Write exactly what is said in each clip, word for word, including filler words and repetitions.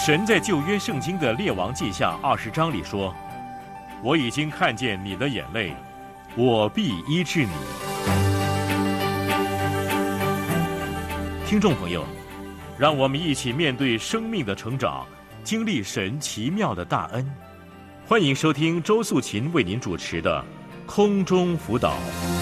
神在旧约圣经的列王记下二十章里说，我已经看见你的眼泪，我必医治你。听众朋友，让我们一起面对生命的成长，经历神奇妙的大恩。欢迎收听周素琴为您主持的空中辅导。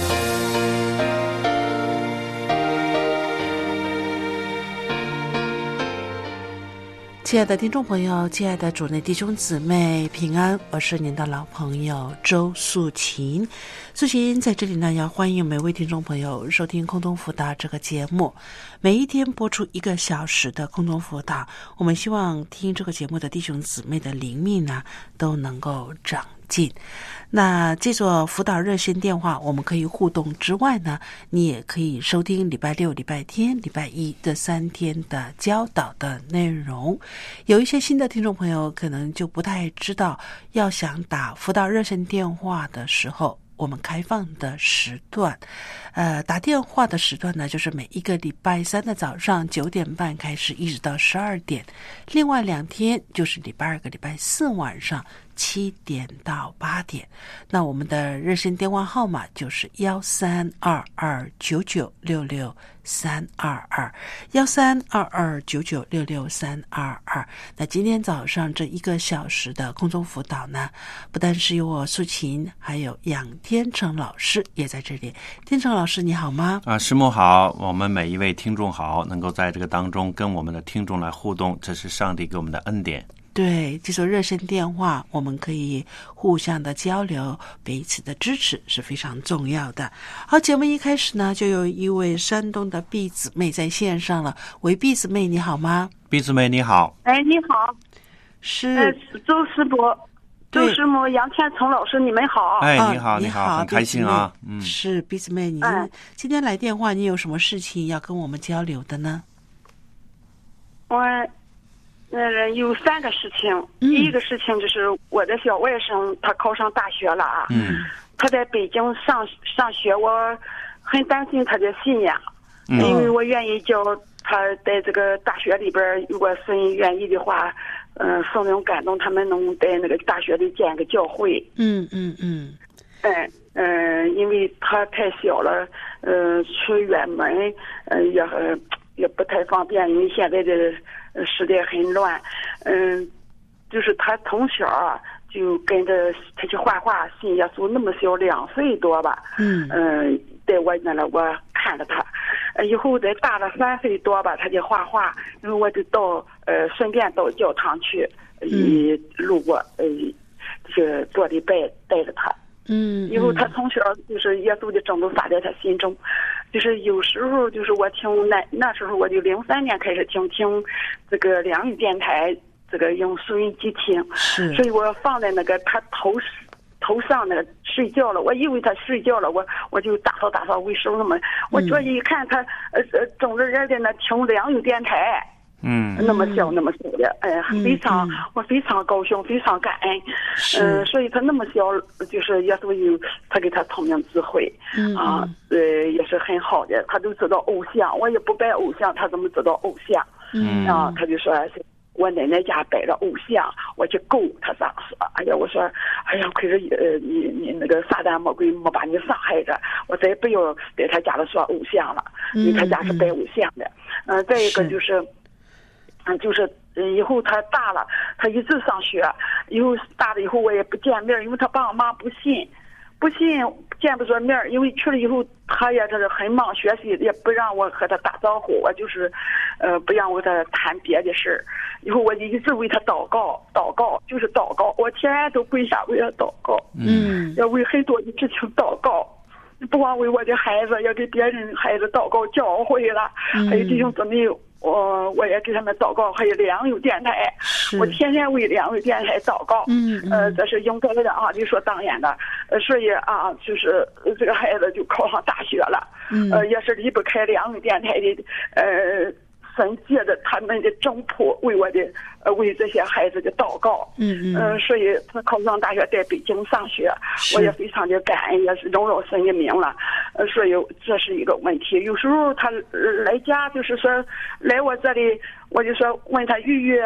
亲爱的听众朋友，亲爱的主内弟兄姊妹平安，我是您的老朋友周素琴。素琴在这里呢，要欢迎每位听众朋友收听空中辅导这个节目。每一天播出一个小时的空中辅导，我们希望听这个节目的弟兄姊妹的灵命呢都能够长进。那这座辅导热线电话我们可以互动之外呢，你也可以收听礼拜六、礼拜天、礼拜一这三天的教导的内容。有一些新的听众朋友可能就不太知道，要想打辅导热线电话的时候，我们开放的时段，呃，打电话的时段呢，就是每一个礼拜三的早上九点半开始，一直到十二点。另外两天就是礼拜二跟礼拜四晚上七点到八点。那我们的热线电话号码就是幺三二二九九六六三二二幺三二二九九六六三二二。那今天早上这一个小时的空中辅导呢，不但是有我素琴，还有杨天成老师也在这里。天成老师你好吗？ 啊，师母好，我们每一位听众好，能够在这个当中跟我们的听众来互动，这是上帝给我们的恩典。 对，这所热线电话我们可以互相的交流，彼此的支持是非常重要的。好，节目一开始呢，就有一位山东的毕姊妹在线上了。喂，毕姊妹你好吗？ 毕姊妹你好。 哎，你好， 是呃，周师伯、周师母、杨天成老师，你们好。 哎，你好， 哦、你好，很开心啊。 嗯，是毕姊妹，你、 哎、 今天来电话，你有什么事情要跟我们交流的呢？ 我。呃，有三个事情。 嗯、 第一个事情就是我的小外甥他考上大学了啊。 嗯。 他在北京上上学，我很担心他的信仰， 嗯、 因为我愿意叫他在这个大学里边，如果神愿意的话，嗯、呃，圣灵感动他们能在那个大学里建个教会。 嗯嗯嗯。 嗯嗯、呃，因为他太小了，呃，出远门，呃，也很也不太方便，因为现在的。时代很乱，嗯，就是他从小啊就跟着他去画画，信耶稣，那么小，两岁多吧，嗯嗯，在我那了，我看着他，呃，以后再大了三岁多吧，他就画画，然后我就到呃顺便到教堂去，一路过呃这个做礼拜带着他，嗯，以后他从小就是耶稣的种子撒在他心中。就是有时候就是我听那那时候我就零三年开始听听这个良语电台，这个用收音机听，所以我放在那个他头头上那个睡觉了，我以为他睡觉了，我我就打扫打扫卫生了嘛，我这一看他呃呃总是人在那听良语电台。嗯，那么小那么小的，哎、呃，非常、嗯、我非常高兴，非常感恩。嗯、呃，所以他那么小，就是耶稣有他给他聪明智慧，嗯啊，呃，也是很好的。他都知道偶像，我也不拜偶像，他怎么知道偶像？嗯啊，他就说我奶奶家摆了偶像，我去勾他咋说？哎呀，我说，哎呀，可是呃，你你那个撒旦魔鬼没把你伤害着，我再不要在他家里说偶像了，因为他家是拜偶像的。嗯、呃，再一个就是。嗯，就是以后他大了，他一直上学，以后大了以后我也不见面，因为他爸爸妈妈不信，不信见不着面，因为去了以后他也这是很忙学习，也不让我和他打招呼，我就是呃不让我和他谈别的事儿。以后我就一直为他祷告，祷告就是祷告，我天天都跪下为他祷告，嗯，要为很多的事情祷告。不光为我的孩子，要给别人孩子祷告教会了，嗯、还有弟兄姊妹。我我也给他们祷告，还有良友电台，我天天为良友电台祷告。嗯，嗯呃，这是应该的啊，理所当然的。呃，所以啊，就是这个孩子就考上大学了。嗯，呃，也是离不开良友电台的，呃。神借着他们的正谱为我的呃为这些孩子的祷告，嗯嗯，呃，所以他考上大学在北京上学，我也非常的感恩，也是荣耀神的名了，呃，所以这是一个问题。有时候他来家就是说来我这里，我就说问他预约，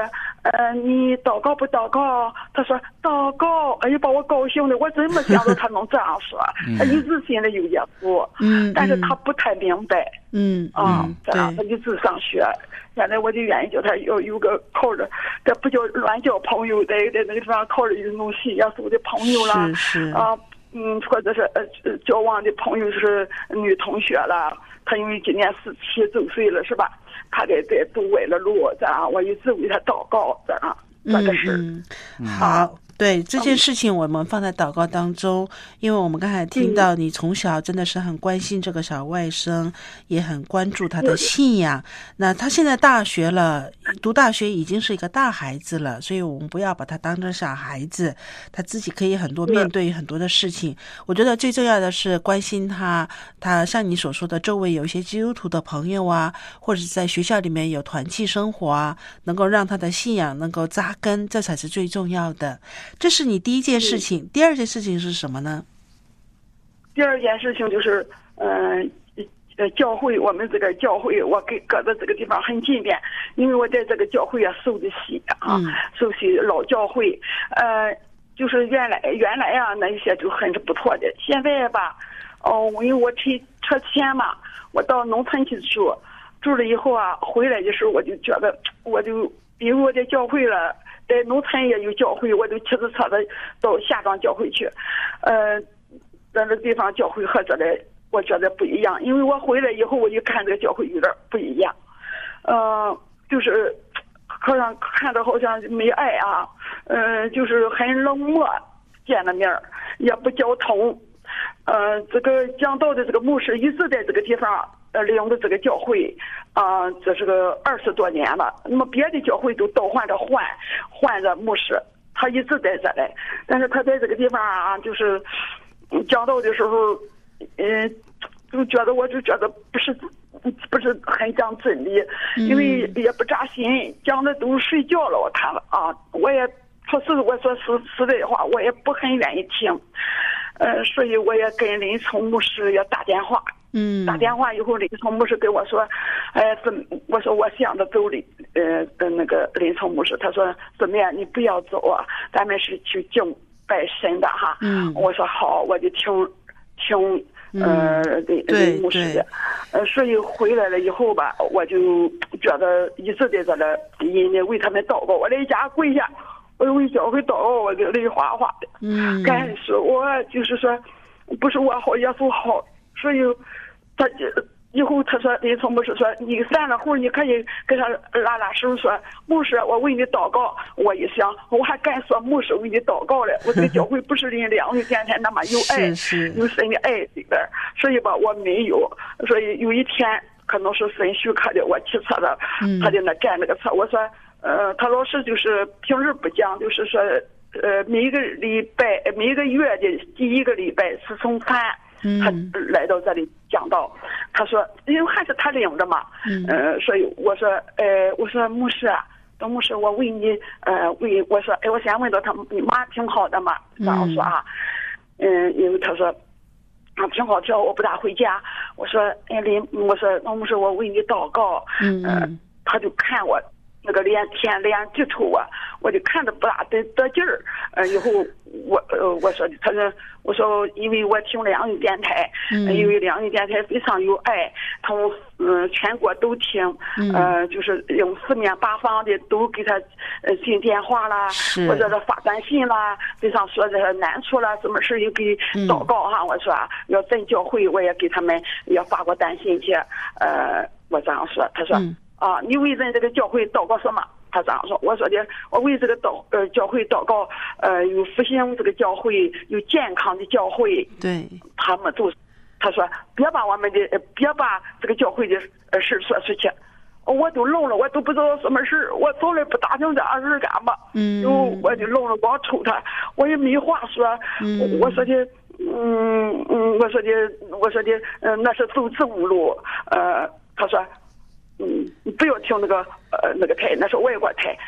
呃，你祷告不祷告？他说祷告。哎呀，把我高兴的，我真没想到他能这样说。他一直心里有耶稣，嗯，但是他不太明白， 嗯啊，这样他一直上学。现在我就愿意叫他有有个靠着，这不叫乱交朋友，在在那个地方靠着有种信耶稣的朋友啦， 是是啊，嗯，或者是呃交往的朋友是女同学了。他因为今年十七周岁了，是吧？他在在走歪了路，这样我一直为他祷告，这样这个事。 嗯嗯，好。对这件事情，我们放在祷告当中，因为我们刚才听到你从小真的是很关心这个小外甥，也很关注他的信仰。那他现在大学了，读大学已经是一个大孩子了，所以我们不要把他当成小孩子，他自己可以很多面对很多的事情。我觉得最重要的是关心他，他像你所说的，周围有一些基督徒的朋友啊，或者是在学校里面有团契生活啊，能够让他的信仰能够扎根，这才是最重要的。这是你第一件事情，第二件事情是什么呢？ 第二件事情就是，嗯、呃，呃，教会，我们这个教会，我跟搁在这个地方很近边，因为我在这个教会啊受的洗啊，嗯、受洗老教会，呃，就是原来原来啊那一些就很是不错的，现在吧，哦，因为我提车钱嘛，我到农村去住，住了以后啊，回来的时候我就觉得，我就因为我在教会了。在农村也有教会，我就骑着车子到下庄教会去，呃，在那地方教会和这里我觉得不一样，因为我回来以后我一看这个教会有点不一样，呃，就是好像看着好像没爱啊，呃，就是很冷漠，见了面也不交通，呃，这个讲道的这个牧师一直在这个地方。呃，领的这个教会，啊、呃，这是个二十多年了。那么别的教会都倒换着换，换着牧师，他一直在这里。但是他在这个地方啊，就是讲道的时候，嗯、呃，就觉得我就觉得不是不是很讲真理，因为也不扎心，讲的都睡觉了。我看了啊，我也说是我说实实在话，我也不很愿意听。呃，所以我也跟林聪牧师也打电话。嗯，打电话以后，林聪牧师跟我说，哎，怎么？我说我想着走林，呃，跟那个林聪牧师，他说怎么样？你不要走啊，咱们是去敬拜神的哈。嗯，我说好，我就听听呃林林牧师的，呃，所以回来了以后吧，我就觉得一直在这里，因为为他们祷告，我在家跪下，我为教会祷告，我就泪哗哗的。嗯，开始我就是说，不是我好，耶稣好。所以，他以后他说林聪牧师说你散了后，你可以跟他拉拉手说牧师，我为你祷告。我一想，我还敢说牧师为你祷告了。我这个教会不是林良的电台那么有爱，是是有神的爱里边，所以吧我没有。所以有一天可能是神许可的，我骑车的，他就那站那个车，我说呃，他老师就是平日不讲，就是说呃每一个礼拜每一个月的第一个礼拜是从三。他来到这里讲道，他说，因为还是他领着嘛，嗯、呃，所以我说，呃，我说牧师啊，董牧师，我为你，呃，为我说，哎，我先问到他，你妈挺好的嘛，这样说啊，嗯，因为他说，啊，挺好，之后我不大回家，我说，哎，林，我说，董牧师，我为你祷告，嗯、呃，他就看我。那个脸天脸直抽啊，我就看着不大得得劲儿。呃，以后我呃我说他说我说因为我听良友电台，嗯、因为良友电台非常有爱，从嗯、呃、全国都听，呃就是用四面八方的都给他呃进电话啦，或者是发短信啦，非常说这难处啦，什么事又给祷告哈。嗯、我说要真教会，我也给他们也发过短信去，呃我这样说，他说。嗯啊，你为人这个教会祷告什么？他这样说，我说的，我为这个祷呃教会祷告，呃有复兴这个教会，有健康的教会， 对， 他们都，他说别把我们的别把这个教会的呃事说出去，我都聋了，我都不知道什么事，我从来不打听这二事干嘛，嗯，我就聋了，光抽他，我也没话说，嗯、我说的。嗯嗯，我说的，我说的，嗯、呃，那是走正路，呃，他说。嗯，你不要听那个呃那个台，那是外国台。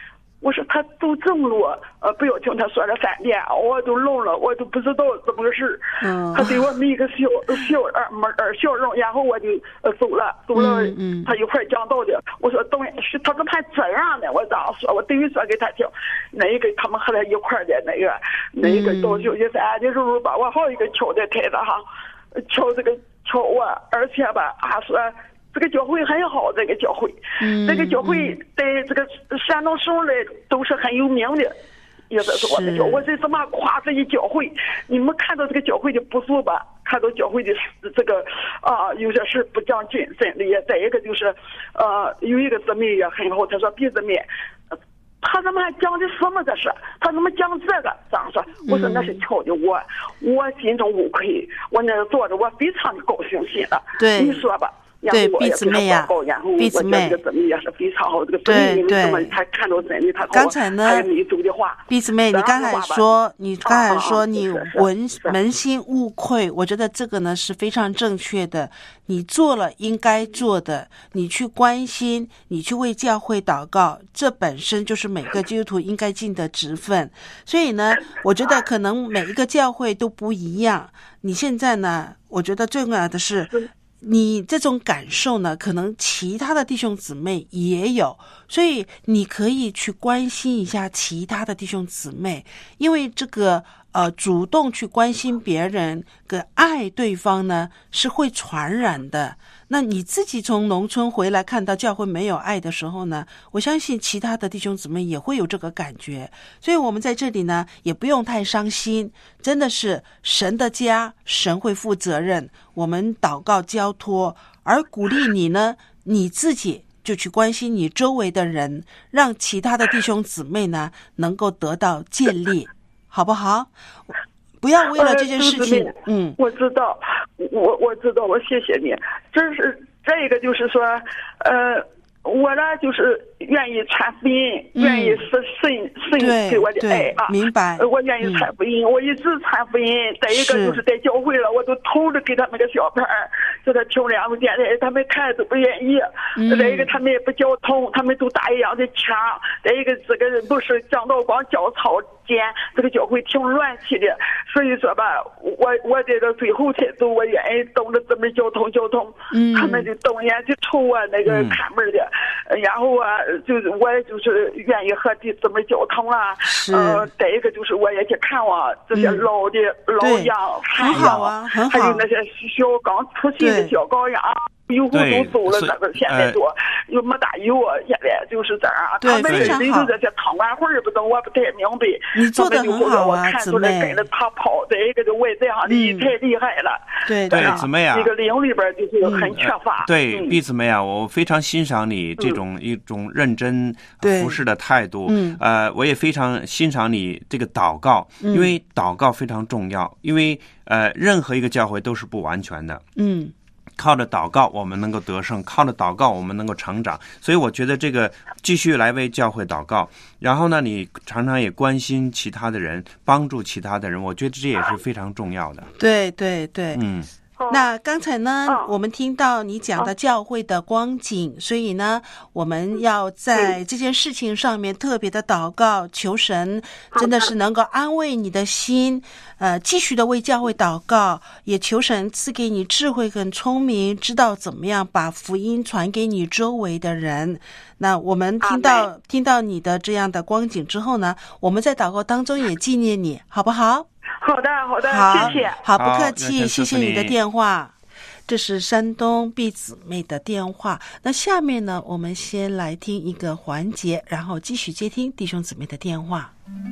我说他走正路，呃，不要听他说了三遍，我都聋了，我都不知道怎么个事。 嗯， 他对我没一个小小二门儿笑容，然后我就呃走了，走了。 嗯嗯、 他一会儿讲道的，我说等是他怎么还这样呢？我这样说，我等于说给他听，那一个他们和他一块儿的那个那一个到休息站的时候，把我好一个敲在台子上，敲这个敲我，而且吧，他说。这个教会很好，这个教会，嗯、这个教会在这个山东省内都是很有名的，也是我的教。我这怎么夸这一教会？你们看到这个教会的不足吧？看到教会的这个啊、呃，有些是不讲谨慎的，也再一个就是呃，有一个姊妹也很好，她说毕姊妹。他怎么还讲的什么这是？他怎么讲这个？这样说，我说那是巧的我，我我心中无愧，我那坐着我非常的高兴心了。 对， 你说吧。 对，毕姊妹呀，毕姊妹， 这个姊妹也是非常好。这个姊妹，你怎么才看到真的？他刚才呢， 还有你走的话， 毕姊妹，你刚才说，你刚才说你扪扪心无愧，我觉得这个呢是非常正确的。你做了应该做的，你去关心，你去为教会祷告，这本身就是每个基督徒应该尽的职分。所以呢，我觉得可能每一个教会都不一样。你现在呢，我觉得最重要的是。你这种感受呢，可能其他的弟兄姊妹也有，所以你可以去关心一下其他的弟兄姊妹，因为这个呃主动去关心别人跟爱对方呢是会传染的。那你自己从农村回来看到教会没有爱的时候呢，我相信其他的弟兄姊妹也会有这个感觉。所以我们在这里呢也不用太伤心，真的是神的家，神会负责任，我们祷告交托，而鼓励你呢，你自己就去关心你周围的人，让其他的弟兄姊妹呢能够得到建立，好不好？不要为了这件事情，呃、嗯， 我知道，我我知道，我谢谢你。这是这个，就是说，呃，我呢就是愿意传福音，嗯、愿意是神神给我的爱啊， 明白？ 我愿意传福音，嗯、我一直传福音。再一个就是在教会了，我都偷着给他们个小牌儿，叫他听两个电台，他们看都不愿意。嗯、再一个他们也不交通，他们都打一样的枪。再一个这个不是讲道光教操间，这个教会挺乱气的。所以说吧，我我在这最后才走，我愿意懂得怎么交通交通。嗯，他们就瞪眼就瞅我那个看门的，嗯、然后啊，就是我也就是愿意和弟怎么交通啊。呃，再一个就是我也去看望这些老的、嗯、老羊、 很好啊，很好， 还有那些小刚出生的小羔羊。油壶都走了，这个现在多又没大油，现在就是这样。 对，非常好。 这些汤碗会不懂，我不太明白。 你做的很好啊， 姊妹。跟着他跑，这一个就外在上的太厉害了。 对对，姊妹啊， 这个灵里边就是很缺乏。 对，毕姊妹啊，我非常欣赏你这种一种认真服侍的态度。嗯，呃，我也非常欣赏你这个祷告，因为祷告非常重要，因为呃，任何一个教会都是不完全的。嗯。靠着祷告我们能够得胜，靠着祷告我们能够成长，所以我觉得这个继续来为教会祷告，然后呢你常常也关心其他的人，帮助其他的人，我觉得这也是非常重要的。 对对对，嗯。那刚才呢、哦、我们听到你讲的教会的光景、哦、所以呢我们要在这件事情上面特别的祷告，求神真的是能够安慰你的心，呃，继续的为教会祷告，也求神赐给你智慧跟聪明，知道怎么样把福音传给你周围的人。那我们听到听到你的这样的光景之后呢，我们在祷告当中也纪念你，好不好？ 好的好的， 好谢谢。 好，不客气，谢谢你的电话。这是山东毕姊妹的电话。那下面呢，我们先来听一个环节，然后继续接听弟兄姊妹的电话。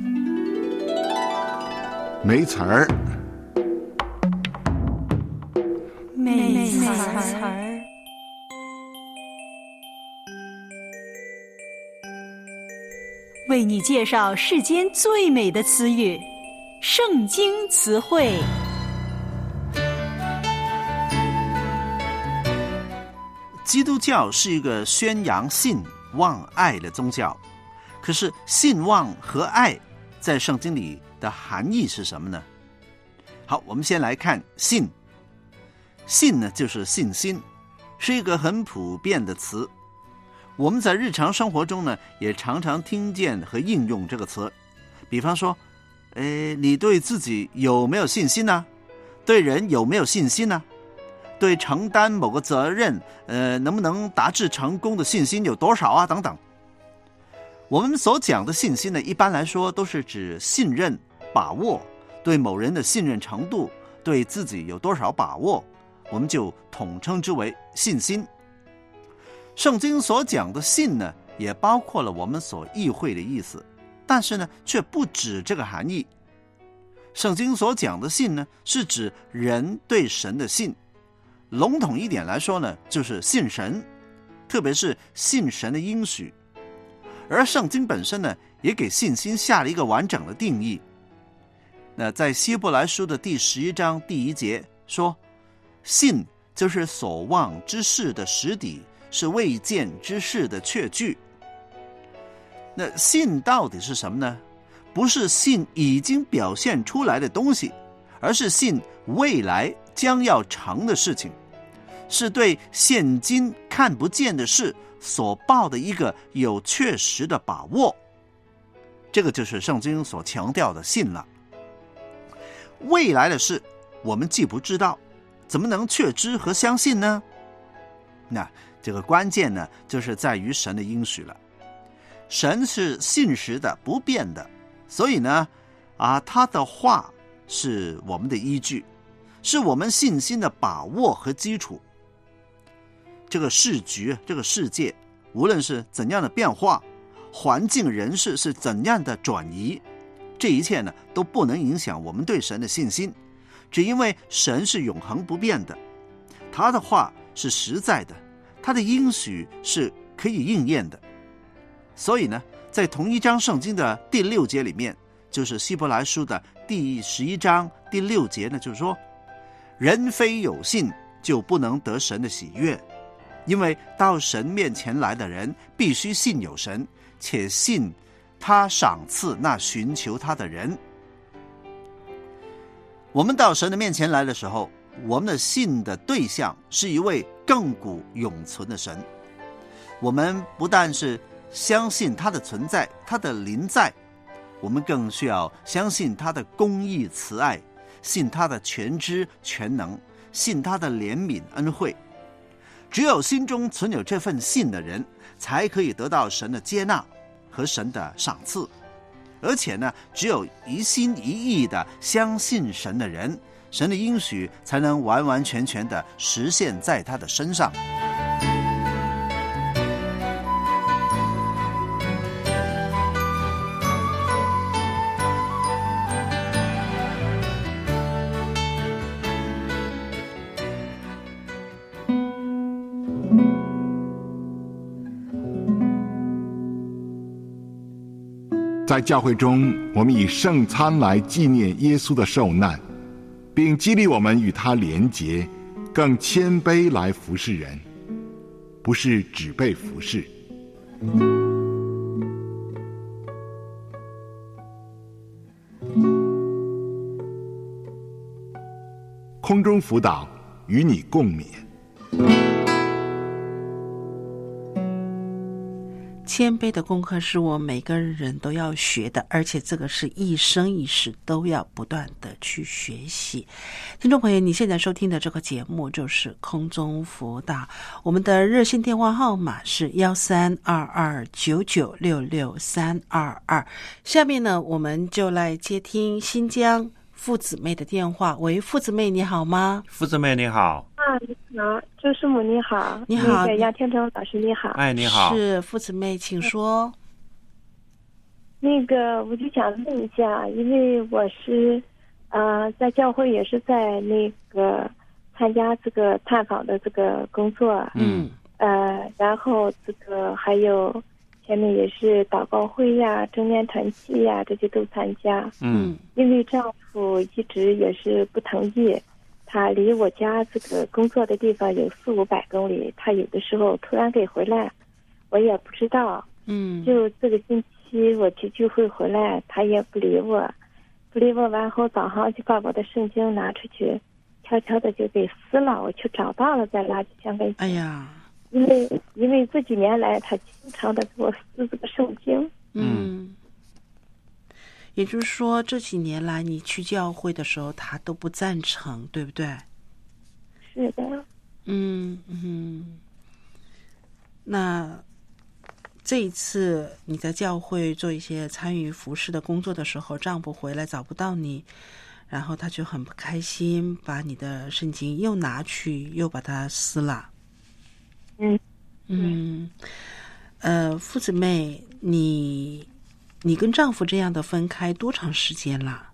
没词儿， 没词儿，为你介绍世间最美的词语——圣经词汇。 基督教是一个宣扬信望爱的宗教，可是信望和爱在圣经里的含义是什么呢？好，我们先来看信。信呢，就是信心，是一个很普遍的词。 我们在日常生活中呢，也常常听见和应用这个词。比方说，呃，你对自己有没有信心呢？对人有没有信心呢？对承担某个责任，呃，能不能达至成功的信心有多少啊？等等。我们所讲的信心呢，一般来说都是指信任、把握，对某人的信任程度，对自己有多少把握，我们就统称之为信心。圣经所讲的信呢，也包括了我们所意会的意思，但是呢，却不止这个含义。圣经所讲的信呢，是指人对神的信。笼统一点来说呢，就是信神，特别是信神的应许。而圣经本身呢，也给信心下了一个完整的定义。那在希伯来书的第十一章第一节说，信就是所望之事的实底，是未见之事的确据。那信到底是什么呢？不是信已经表现出来的东西，而是信未来将要成的事情，是对现今看不见的事所抱的一个有确实的把握。这个就是圣经所强调的信了。未来的事我们既不知道，怎么能确知和相信呢？那这个关键呢，就是在于神的应许了。神是信实的，不变的，所以呢，啊，他的话是我们的依据，是我们信心的把握和基础。这个世局，这个世界，无论是怎样的变化，环境人事是怎样的转移，这一切呢，都不能影响我们对神的信心，只因为神是永恒不变的，他的话是实在的，他的应许是可以应验的。所以呢，在同一章圣经的第六节里面，就是希伯来书的第十一章第六节呢，就是说，人非有信就不能得神的喜悦，因为到神面前来的人必须信有神，且信他赏赐那寻求他的人。我们到神的面前来的时候，我们的信的对象是一位亘古永存的神。我们不但是相信他的存在，他的临在，我们更需要相信他的公义慈爱，信他的全知全能，信他的怜悯恩惠。只有心中存有这份信的人，才可以得到神的接纳和神的赏赐。而且呢，只有一心一意的相信神的人，神的应许才能完完全全的实现在他的身上。 在教会中，我们以圣餐来纪念耶稣的受难，并激励我们与他连结，更谦卑来服侍人，不是只被服侍。空中辅导，与你共勉。 谦卑的功课是我们每个人都要学的，而且这个是一生一世都要不断的去学习。听众朋友，你现在收听的这个节目就是空中辅导，我们的热线电话号码是一三二二九九六六三二二。下面呢，我们就来接听新疆傅姊妹的电话。喂，傅姊妹你好吗？ 傅姊妹你好。 啊，你好，周师母你好。 你好， 那个杨天成老师你好。 哎，你好。 是傅姊妹，请说。 那个我就想问一下，因为我是呃在教会也是在那个参加这个探访的这个工作， 嗯， 呃，然后这个还有前面也是祷告会呀、正念团契呀，这些都参加。 嗯， 因为丈夫一直也是不同意。他离我家这个工作的地方有四五百公里，他有的时候突然给回来，我也不知道。 嗯， 就这个星期我去聚会回来，他也不理我，不理我完后早上就把我的圣经拿出去，悄悄的就给撕了，我去找到了在垃圾箱跟前。 哎呀， 因为因为这几年来，他经常的给我撕这个圣经。 嗯，也就是说，这几年来你去教会的时候，他都不赞成，对不对？ 是的。 嗯嗯。那这一次你在教会做一些参与服事的工作的时候，丈夫回来找不到你，然后他就很不开心，把你的圣经又拿去，又把它撕了。 嗯嗯，呃，父姊妹，你你跟丈夫这样的分开多长时间了？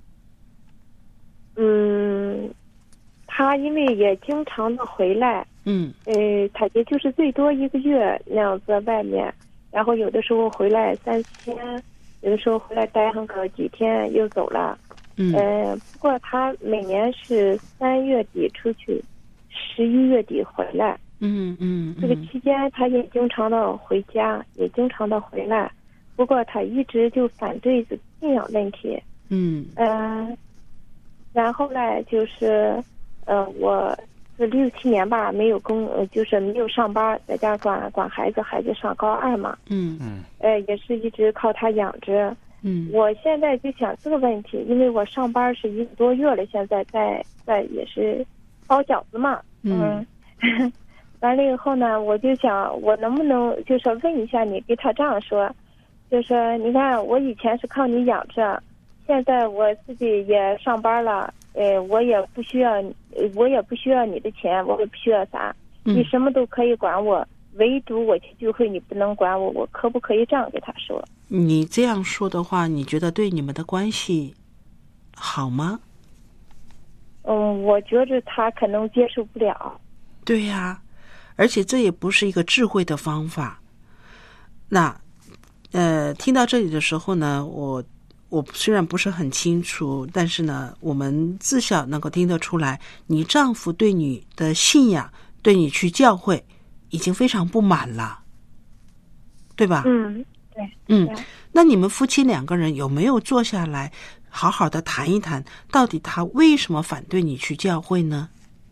嗯，他因为也经常的回来， 嗯， 呃，他也就是最多一个月那样在外面，然后有的时候回来三天，有的时候回来待上个几天又走了。 嗯， 呃，不过他每年是三月底出去，十一月底回来。 嗯嗯， 这个期间他也经常的回家，也经常的回来，不过他一直就反对这信仰问题。 嗯嗯、呃，然后呢，就是呃，我是六七年吧，没有工，呃，就是没有上班，在家管管孩子，孩子上高二嘛。 嗯嗯， 呃，也是一直靠他养着。 嗯， 我现在就想这个问题，因为我上班是一个多月了，现在在在也是包饺子嘛。嗯。嗯完了以后呢，我就想，我能不能就是问一下你，给他这样说，就说你看，我以前是靠你养着，现在我自己也上班了，呃，我也不需要，我也不需要你的钱，我也不需要啥，你什么都可以管我，唯独我去聚会你不能管我，我可不可以这样给他说？ 你这样说的话，你觉得对你们的关系好吗？ 嗯，我觉着他可能接受不了。 对呀、啊。而且这也不是一个智慧的方法。那，呃，听到这里的时候呢，我我虽然不是很清楚，但是呢，我们自小能够听得出来，你丈夫对你的信仰，对你去教会，已经非常不满了，对吧？ 嗯，对。 嗯，那你们夫妻两个人有没有坐下来，好好的谈一谈，到底他为什么反对你去教会呢？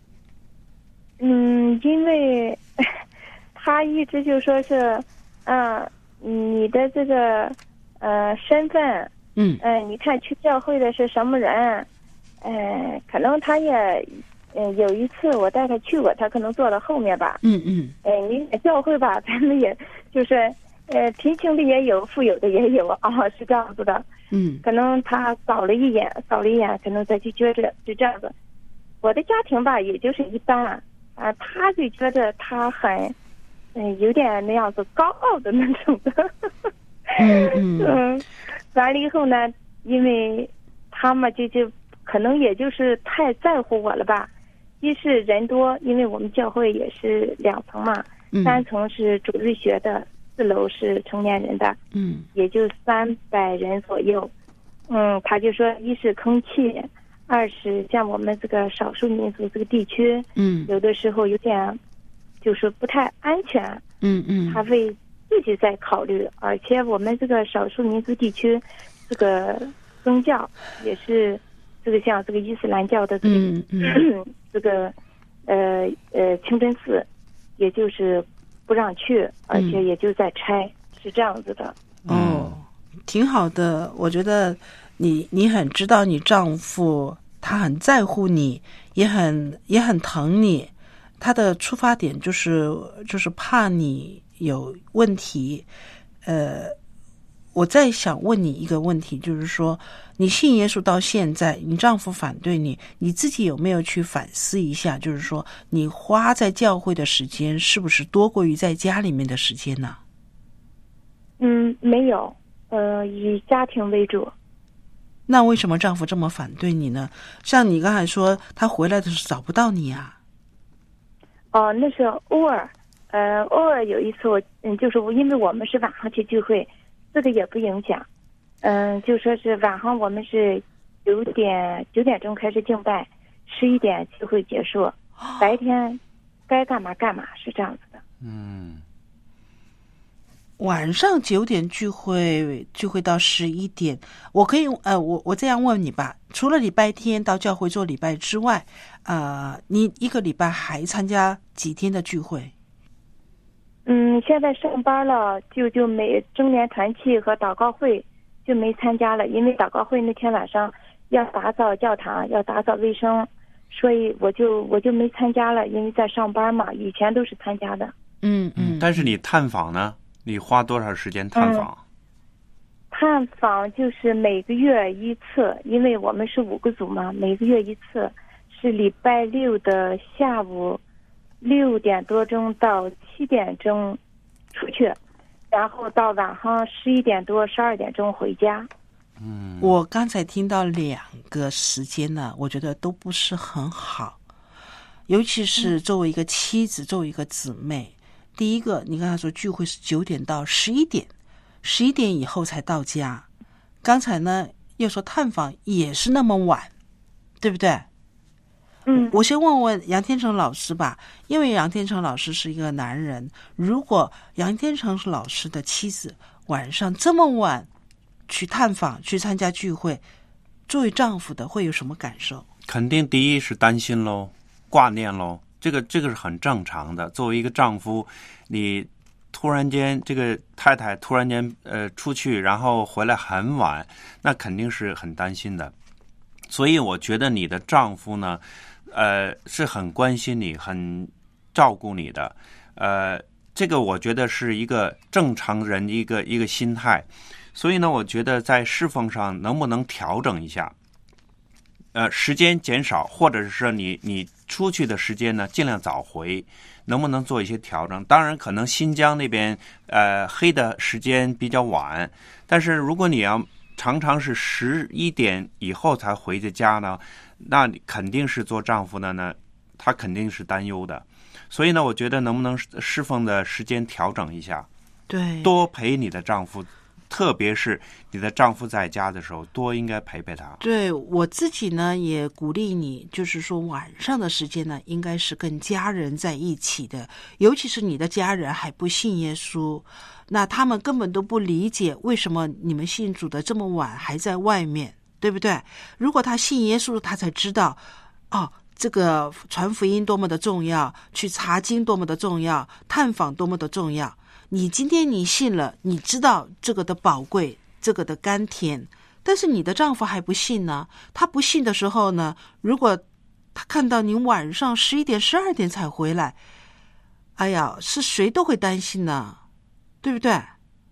嗯，因为他一直就说是，啊，你的这个呃身份， 嗯， 呃，你看去教会的是什么人？呃，可能他也，呃，有一次我带他去过，他可能坐到后面吧。 嗯嗯。 哎、呃，你教会吧，咱们也就是，呃，贫穷的也有，富有的也有啊，是这样子的。 嗯。 可能他扫了一眼，扫了一眼，可能再去觉着是这样子。我的家庭吧，也就是一般。啊，他就觉得他很，嗯、呃，有点那样子高傲的那种的。 嗯嗯。 嗯，完了以后呢，因为他嘛，就就可能也就是太在乎我了吧。一是人多，因为我们教会也是两层嘛， 嗯、 三层是主日学的，四楼是成年人的， 嗯， 也就三百人左右。嗯，他就说，一是空气。二是像我们这个少数民族这个地区， 嗯， 有的时候有点，就是不太安全， 嗯嗯， 他为自己在考虑，而且我们这个少数民族地区，这个宗教也是这个像这个伊斯兰教的这个、 嗯嗯、 这个呃呃清真寺，也就是不让去，而且也就在拆，嗯、是这样子的。 哦，挺好的，我觉得。你你很知道你丈夫他很在乎你，也很也很疼你，他的出发点就是就是怕你有问题。呃，我再想问你一个问题，就是说你信耶稣到现在，你丈夫反对你，你自己有没有去反思一下？就是说你花在教会的时间是不是多过于在家里面的时间呢？ 嗯，没有，呃，以家庭为主。 那为什么丈夫这么反对你呢？像你刚才说，他回来的时候找不到你啊。 哦，那是偶尔，呃，偶尔有一次我，嗯，就是我，因为我们是晚上去聚会，这个也不影响。嗯、呃，就说是晚上我们是九点九点钟开始敬拜，十一点聚会结束，白天该干嘛干嘛，是这样子的。 嗯。 晚上九点聚会，聚会到十一点。我可以，呃，我我这样问你吧，除了礼拜天到教会做礼拜之外，呃，你一个礼拜还参加几天的聚会？ 嗯，现在上班了，就就没正年团契和祷告会就没参加了，因为祷告会那天晚上要打扫教堂，要打扫卫生，所以我就我就没参加了，因为在上班嘛，以前都是参加的。 嗯嗯。 但是你探访呢？你花多少时间探访？ 嗯、探访就是每个月一次，因为我们是五个组嘛，每个月一次，是礼拜六的下午六点多钟到七点钟出去，然后到晚上十一点多、十二点钟回家。 嗯，我刚才听到两个时间呢，我觉得都不是很好，尤其是作为一个妻子，作为一个姊妹。第一个，你刚才说聚会是九点到十一点，十一点以后才到家。刚才呢又说探访也是那么晚，对不对？ 嗯， 我先问问杨天成老师吧，因为杨天成老师是一个男人，如果杨天成是老师的妻子，晚上这么晚去探访、去参加聚会，作为丈夫的会有什么感受？ 肯定第一是担心咯，挂念咯，这个这个是很正常的。作为一个丈夫，你突然间这个太太突然间呃出去，然后回来很晚，那肯定是很担心的。所以我觉得你的丈夫呢，呃，是很关心你、很照顾你的。呃，这个我觉得是一个正常人一个一个心态。所以呢，我觉得在侍奉上能不能调整一下？呃，时间减少，或者是说你你出去的时间呢，尽量早回，能不能做一些调整？当然，可能新疆那边呃黑的时间比较晚，但是如果你要常常是十一点以后才回的家呢，那你肯定是做丈夫的呢，他肯定是担忧的。所以呢，我觉得能不能侍奉的时间调整一下？ 对， 多陪你的丈夫。特别是你的丈夫在家的时候，多应该陪陪他。 对，我自己呢也鼓励你，就是说晚上的时间呢，应该是跟家人在一起的，尤其是你的家人还不信耶稣，那他们根本都不理解为什么你们信主的这么晚还在外面，对不对？如果他信耶稣，他才知道哦，这个传福音多么的重要，去查经多么的重要，探访多么的重要。你今天你信了，你知道这个的宝贵，这个的甘甜，但是你的丈夫还不信呢。他不信的时候呢，如果他看到你晚上十一点、十二点才回来，哎呀，是谁都会担心呢，对不对？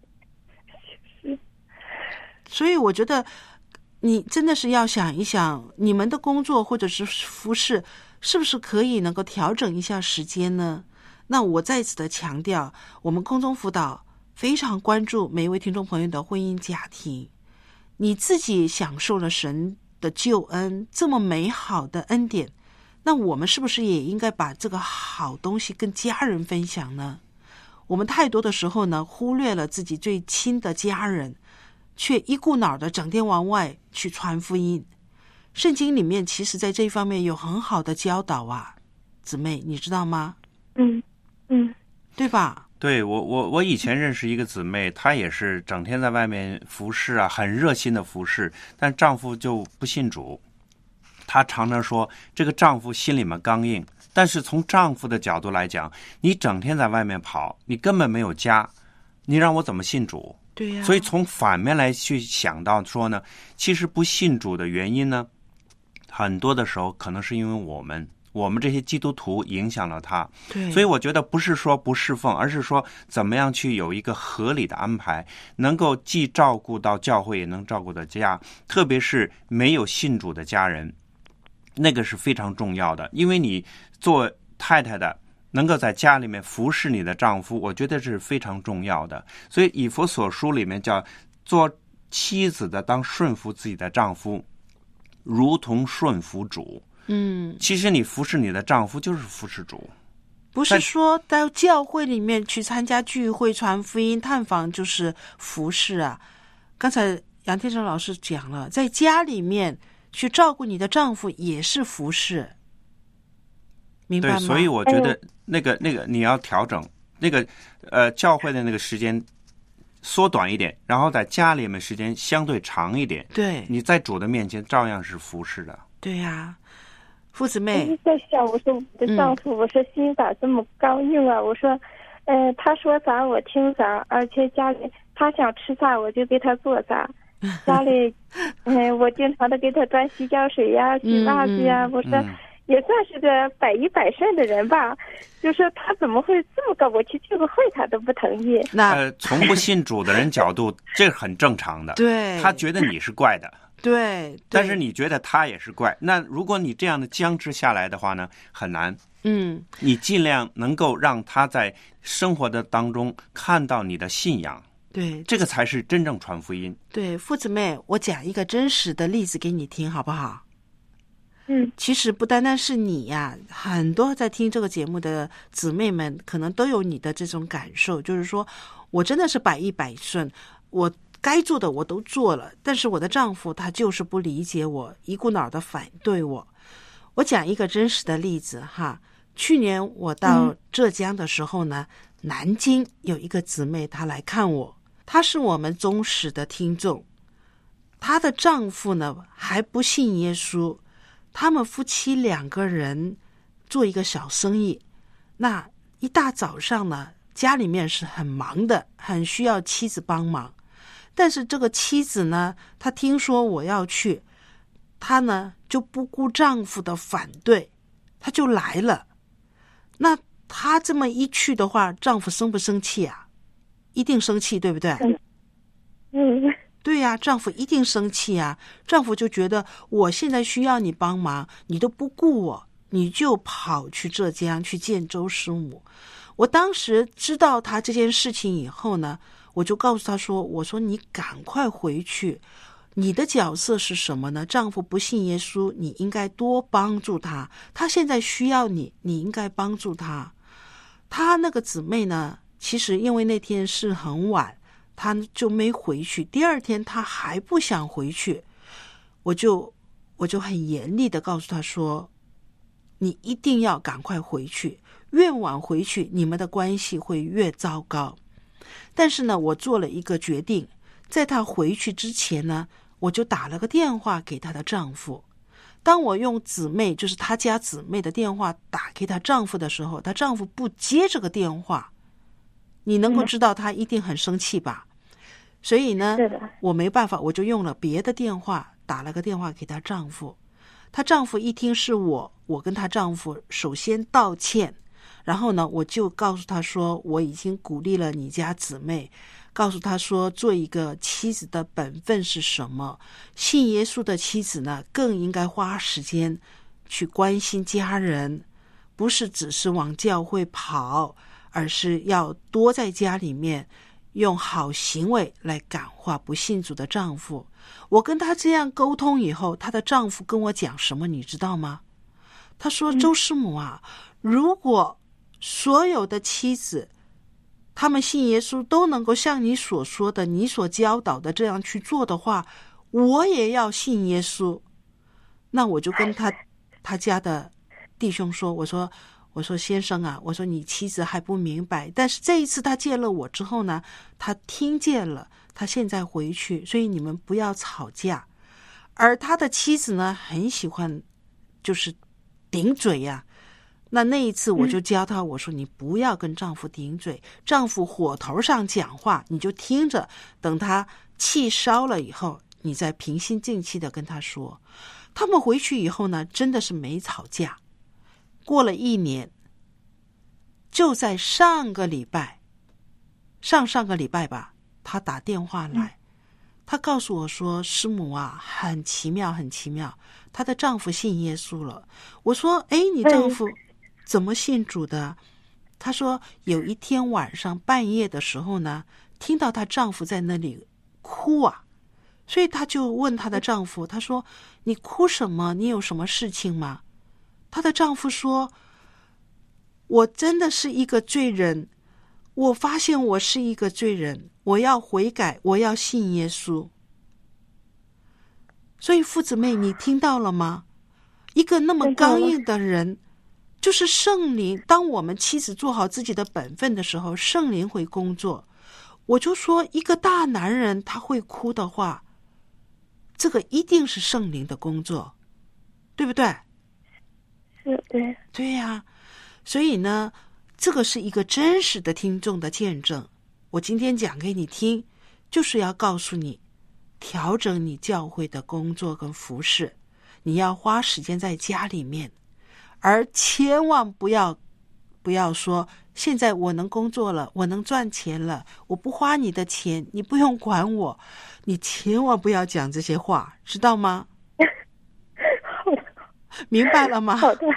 所以我觉得你真的是要想一想，你们的工作或者是服事，是不是可以能够调整一下时间呢？那我再次的强调，我们空中辅导非常关注每一位听众朋友的婚姻家庭。你自己享受了神的救恩，这么美好的恩典，那我们是不是也应该把这个好东西跟家人分享呢？我们太多的时候呢，忽略了自己最亲的家人，却一股脑的整天往外去传福音。圣经里面其实在这一方面有很好的教导啊，姊妹你知道吗？ 嗯嗯， 对吧？ 对，我我我以前认识一个姊妹，她也是整天在外面服侍啊，很热心的服侍，但丈夫就不信主。她常常说，这个丈夫心里面刚硬。但是从丈夫的角度来讲，你整天在外面跑，你根本没有家，你让我怎么信主？ 对呀、啊。 所以从反面来去想到说呢，其实不信主的原因呢，很多的时候可能是因为我们。我们这些基督徒影响了他， 对， 所以我觉得不是说不侍奉，而是说怎么样去有一个合理的安排，能够既照顾到教会，也能照顾到家，特别是没有信主的家人，那个是非常重要的。因为你做太太的，能够在家里面服侍你的丈夫，我觉得是非常重要的。所以以弗所书里面叫做妻子的当顺服自己的丈夫，如同顺服主。 嗯， 其实你服侍你的丈夫就是服侍主， 不是说到教会里面去参加聚会、传福音、探访就是服侍啊。刚才杨天成老师讲了，在家里面去照顾你的丈夫也是服侍，明白吗？ 对，所以我觉得那个那个你要调整那个呃教会的那个时间缩短一点，然后在家里面时间相对长一点。 对， 你在主的面前照样是服侍的。 对呀、啊。父姊妹， 我在想，我说我的丈夫，嗯、我说心咋这么刚硬啊？我说， 呃，他说啥我听啥，而且家里他想吃啥我就给他做啥。家里，嗯、呃，我经常的给他端洗脚水呀、洗袜子呀，我说。嗯也算是个百依百顺的人吧，就说他怎么会这么高？我去聚个会，他都不同意。 那呃，从不信主的人角度，这很正常的。 对， 他觉得你是怪的。 对， 但是你觉得他也是怪。那如果你这样的僵持下来的话呢，很难。 嗯， 你尽量能够让他在生活的当中看到你的信仰。 对， 这个才是真正传福音。 对，父姊妹，我讲一个真实的例子给你听，好不好？ 嗯， 其实不单单是你呀，很多在听这个节目的姊妹们可能都有你的这种感受，就是说我真的是百依百顺，我该做的我都做了，但是我的丈夫他就是不理解我，一股脑的反对我。我讲一个真实的例子哈，去年我到浙江的时候呢，嗯、南京有一个姊妹她来看我，她是我们忠实的听众，她的丈夫呢还不信耶稣。他们夫妻两个人做一个小生意，那一大早上呢，家里面是很忙的，很需要妻子帮忙。但是这个妻子呢，她听说我要去，她呢就不顾丈夫的反对，她就来了。那她这么一去的话，丈夫生不生气啊？一定生气，对不对？ 嗯。 对呀、啊，丈夫一定生气啊！丈夫就觉得我现在需要你帮忙，你都不顾我，你就跑去浙江去见周师母。我当时知道他这件事情以后呢，我就告诉他说：“我说你赶快回去，你的角色是什么呢？丈夫不信耶稣，你应该多帮助他。他现在需要你，你应该帮助他。”他那个姊妹呢，其实因为那天是很晚。他就没回去，第二天他还不想回去，我就我就很严厉的告诉他说，你一定要赶快回去，越晚回去你们的关系会越糟糕。但是呢，我做了一个决定，在他回去之前呢，我就打了个电话给她的丈夫。当我用姊妹，就是她家姊妹的电话打给她丈夫的时候，她丈夫不接这个电话，你能够知道她一定很生气吧？所以呢，我没办法，我就用了别的电话打了个电话给她丈夫。她丈夫一听是我，我跟她丈夫首先道歉，然后呢，我就告诉她说，我已经鼓励了你家姊妹，告诉她说，做一个妻子的本分是什么。信耶稣的妻子呢，更应该花时间去关心家人，不是只是往教会跑，而是要多在家里面用好行为来感化不信主的丈夫。我跟她这样沟通以后，她的丈夫跟我讲什么你知道吗？他说，周师母啊，如果所有的妻子他们信耶稣都能够像你所说的，你所教导的这样去做的话，我也要信耶稣。那我就跟他他家的弟兄说，我说我说先生啊，我说你妻子还不明白，但是这一次他见了我之后呢，他听见了，他现在回去，所以你们不要吵架。而他的妻子呢，很喜欢就是顶嘴呀、啊。那那一次我就教他，我说你不要跟丈夫顶嘴，丈夫火头上讲话你就听着，等他气烧了以后，你再平心静气的跟他说。他们回去以后呢，真的是没吵架。过了一年，就在上个礼拜上上个礼拜吧，他打电话来，他告诉我说，师母啊，很奇妙很奇妙，她的丈夫信耶稣了。我说，哎，你丈夫怎么信主的？她说有一天晚上半夜的时候呢，听到她丈夫在那里哭啊，所以她就问她的丈夫，她说，你哭什么？你有什么事情吗？她的丈夫说，我真的是一个罪人，我发现我是一个罪人，我要悔改，我要信耶稣。所以父姊妹，你听到了吗？一个那么刚硬的人，就是圣灵。当我们妻子做好自己的本分的时候，圣灵会工作。我就说，一个大男人他会哭的话，这个一定是圣灵的工作，对不对？ 是，对， 对呀、啊。所以呢， 这个是一个真实的听众的见证。我今天讲给你听，就是要告诉你，调整你教会的工作跟服事，你要花时间在家里面，而千万不要不要说现在我能工作了，我能赚钱了，我不花你的钱，你不用管我。你千万不要讲这些话，知道吗？ 好的， 明白了吗？ 好的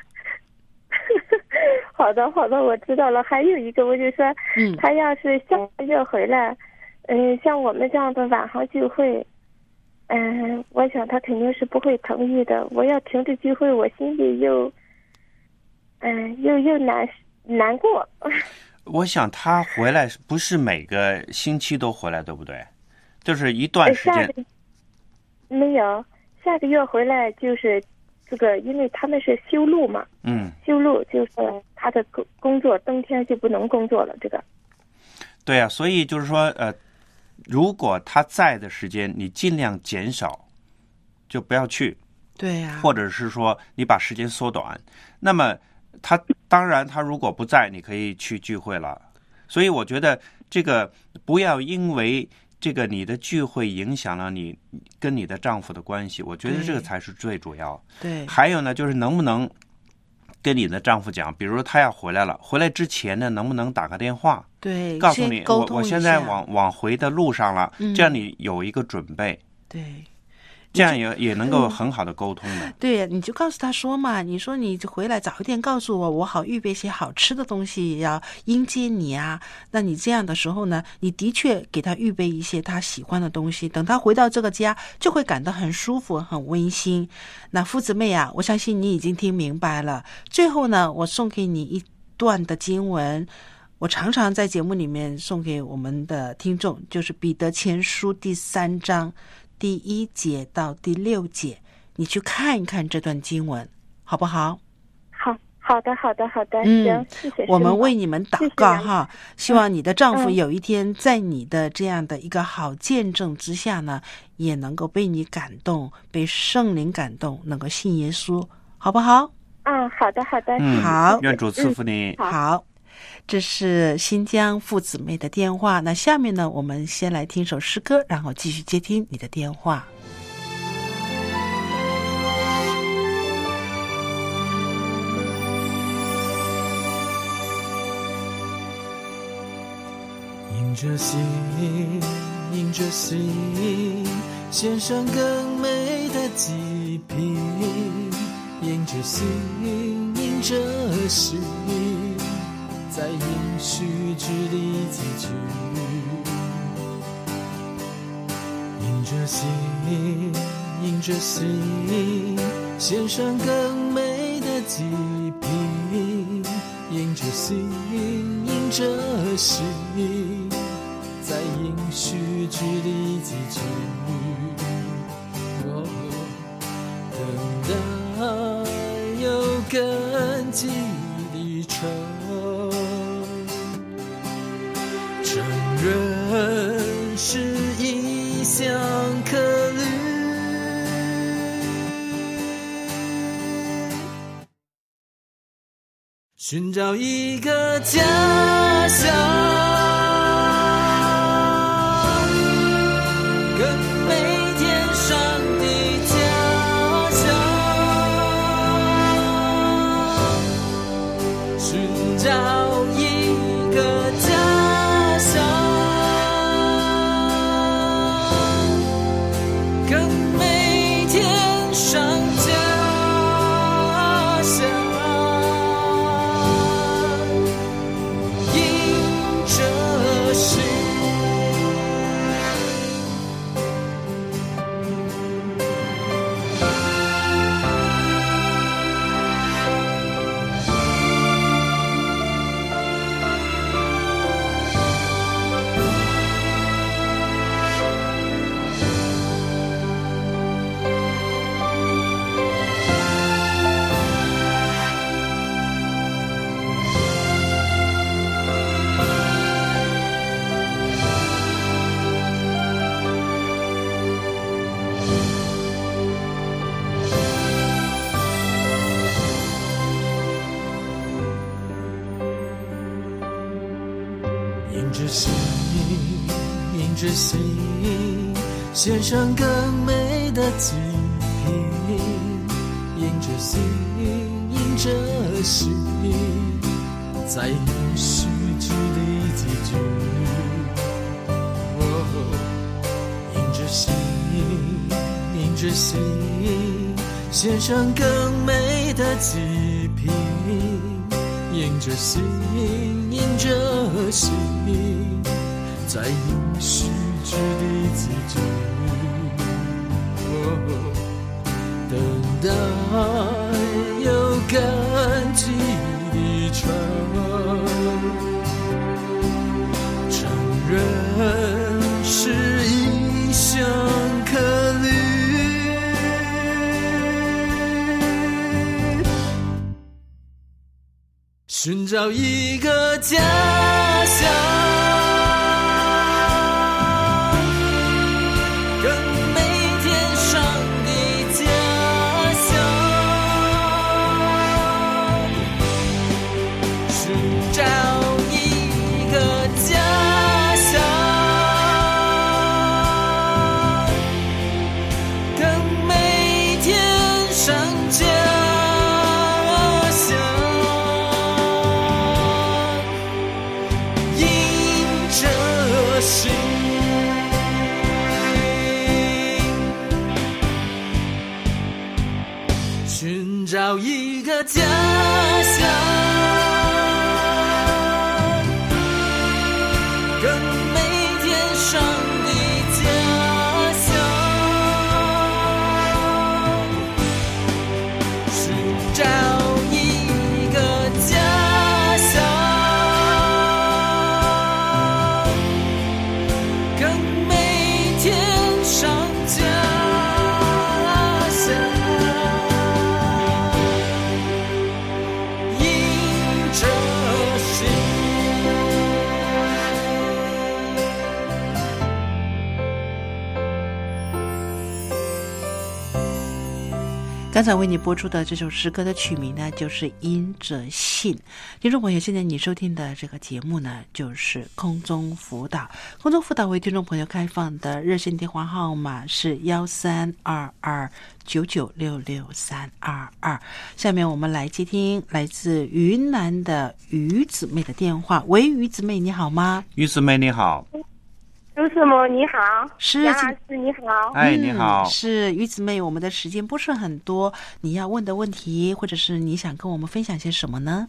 好的好的，我知道了。还有一个，我就说，嗯，他要是下个月回来，嗯、呃，像我们这样的晚上聚会，嗯、呃，我想他肯定是不会同意的。我要停止聚会，我心里又，嗯、呃，又又难难过。 我想他回来不是每个星期都回来，对不对？就是一段时间。 没有，下个月回来就是这个，因为他们是修路嘛。嗯。修路就是他的工工作当天就不能工作了，这个。 对啊，所以就是说，呃，如果他在的时间，你尽量减少，就不要去。 对呀、啊。 或者是说，你把时间缩短。那么他当然，他如果不在，你可以去聚会了。所以我觉得这个不要因为这个你的聚会影响了你跟你的丈夫的关系，我觉得这个才是最主要。 对。 还有呢，就是能不能跟你的丈夫讲，比如说他要回来了，回来之前呢，能不能打个电话？ 对， 告诉你我我现在往往回的路上了、 嗯， 这样你有一个准备。 对。 这样也也能够很好的沟通的、嗯。 对，你就告诉他说嘛，你说你回来早一点告诉我，我好预备些好吃的东西要迎接你啊。那你这样的时候呢，你的确给他预备一些他喜欢的东西，等他回到这个家就会感到很舒服很温馨。那父子妹啊，我相信你已经听明白了。最后呢，我送给你一段的经文，我常常在节目里面送给我们的听众，就是彼得前书第三章第一节到第六节，你去看一看这段经文，好不好？ 好，好的，好的，好的， 嗯， 行，谢谢。 我们为你们祷告哈，希望你的丈夫有一天在你的这样的一个好见证之下呢，也能够被你感动，被圣灵感动，能够信耶稣，好不好？ 嗯，好的，好的， 嗯， 好， 愿主赐福你。 嗯、好。这是新疆父子妹的电话。那下面呢，我们先来听首诗歌，然后继续接听你的电话。 迎着星，迎着星，献上更美的祭品。迎着星，迎着星，在应许之里寄居，迎着星，迎着星，献上更美的祭品。迎着星，迎着星，在应许之里寄居。哦，等待有根基的城，承认是异乡客旅，寻找一个家乡，更美天上的家乡，寻找一个家乡，更美天上家乡，迎着心，迎着心，献上更美的祭品，迎着心，迎着心，在应许之地寄居。哦，迎着心，迎着心，献上更美的祭品，迎着心，迎着心，在应许之地寄居。哦，等待有根基的城，承认是异乡客旅，寻找一个家乡，找一个家乡，更美天上的家乡，寻找一个家乡，更美天上家乡。 刚才为你播出的这首诗歌的曲名呢，就是因着信。听众朋友，现在你收听的这个节目呢，就是空中辅导。空中辅导为听众朋友开放的热线电话号码是幺三二二九九六六三二二。下面我们来接听来自云南的于姊妹的电话。喂，于姊妹，你好吗？ 于姊妹你好。 朱师母你好， 是杨老师你好。 哎，你好。 嗯、是于姊妹，我们的时间不是很多，你要问的问题，或者是你想跟我们分享些什么呢？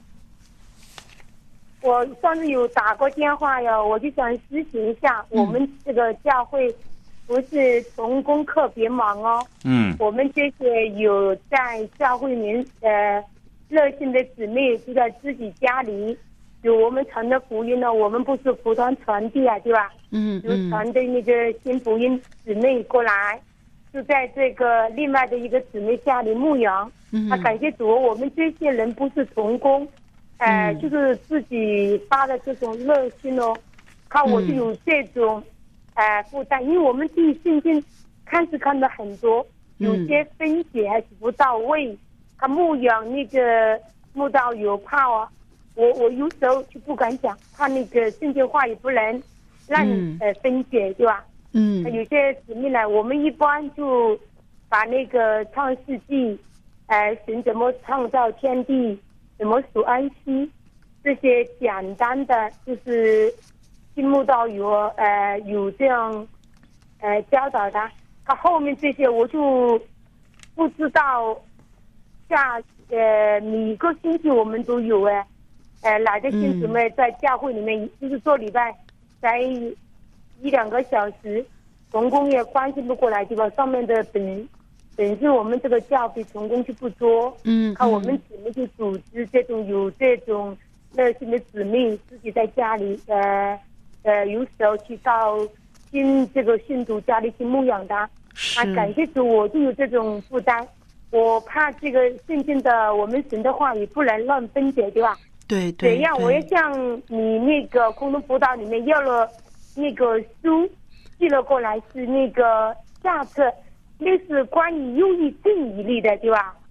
我上次有打过电话呀，我就想咨询一下，嗯、我们这个教会不是同工特别忙哦。嗯。我们这些有在教会里面呃热心的姊妹就在自己家里。有我们传的福音呢，我们不是福传传递啊，对吧？嗯，就传的那个新福音姊妹过来，就在这个另外的一个姊妹家里牧养。嗯，啊，感谢主，我们这些人不是同工，呃，嗯、就是自己发的这种热心哦。看我就有这种，嗯、呃负担，因为我们自己圣经看是看的很多，有些分解还是不到位。他牧养那个牧道友怕啊。我我有时候就不敢讲，怕那个圣经话也不能让你、嗯、呃分解，对吧？嗯，有些姊妹呢，我们一般就把那个创世纪，呃，神怎么创造天地，怎么数安息，这些简单的就是进牧道有呃有这样呃教导的，他后面这些我就不知道下呃每个星期我们都有哎。呃，来的新姊妹在教会里面，嗯、就是做礼拜，才一两个小时，同工也关心不过来，对吧？上面的本本是我们这个教比同工就不多，嗯，看我们姊妹就组织这种有这种热心的姊妹，自己在家里，呃呃，有时候去到新这个信徒家里去牧养的，啊，感谢主，我就有这种负担，我怕这个圣经的我们神的话语不能乱分解，对吧？ 对对， 怎样？我也向你那个空中辅导里面要了那个书，寄了过来，是那个下册，那是关于优异正义力的，对吧？